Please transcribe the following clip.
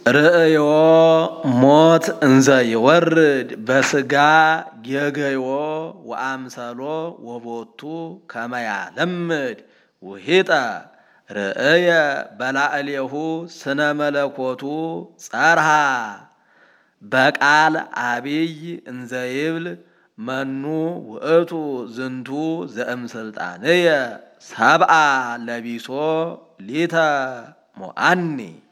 ርእዮ ሞት እንዘ ይወርድ በስጋ ጌገዮ ወአምሰሎ ወቦቱ ከመያለምድ ውሂጠ ርእየ በላዕሌሁ ስነ መለኮቱ ጸርሃ በቃል አብይ እንዘ ይብል መኑ ውእቱ ዝንቱ ዘእምስልጣንየ ሰብአ ለቢሶ ሊተ ሞአኒ